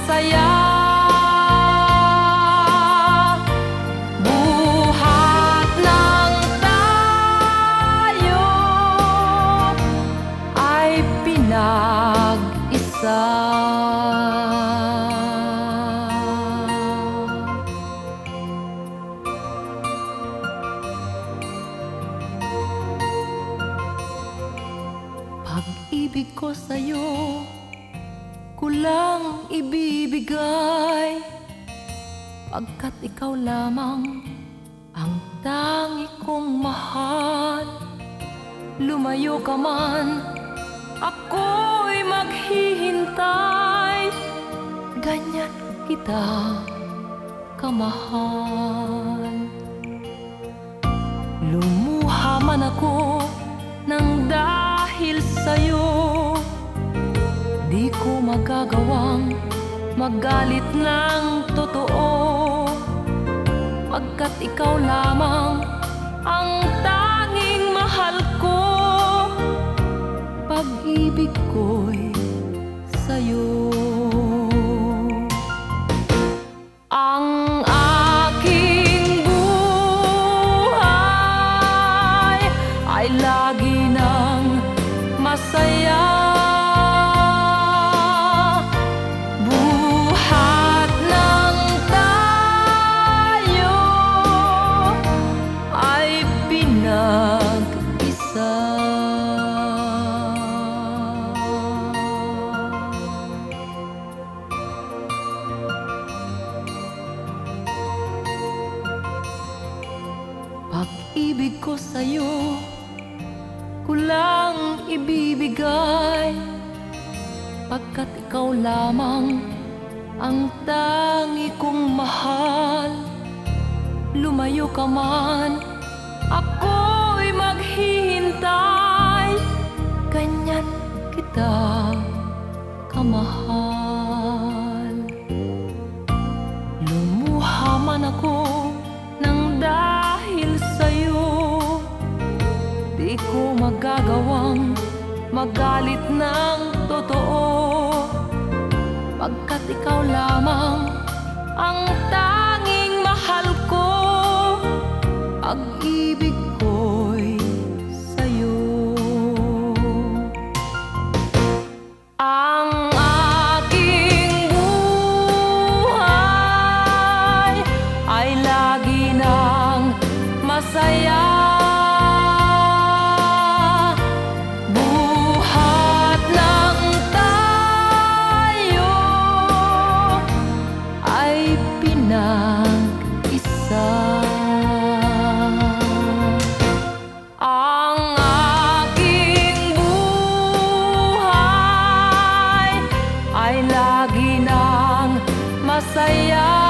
masaya. Buhat ng tayo ay pinag-isa. Pag-ibig ko sa'yo, kulang ibibigay, pagkat ikaw lamang ang tangi kong mahal. Lumayo ka man, ako'y maghihintay, ganyan kita kamahal. Lumuha man ako nang dahil sa'yo, di ko magagawang magalit ng totoo, pagkat ikaw lamang ang tanging mahal ko. Pag-ibig ko'y sa'yo. Ang aking buhay ay lagi nang masaya. Buhat ng tayo ay pinag-isa. Pag-ibig ko sa'yo, kulang ibibigay, pagkat ikaw lamang ang tangi kong mahal. Lumayo ka man, ako'y maghihintay, ganyan kita kamahal. Lumuha man ako nang dahil sa'yo, di ko magagawang magalit ng totoo, pagkat ikaw lamang ang tanging mahal ko. Pag-ibig ko'y sa'yo. Ang aking buhay ay lagi nang masaya. Ang aking buhay ay lagi nang masaya.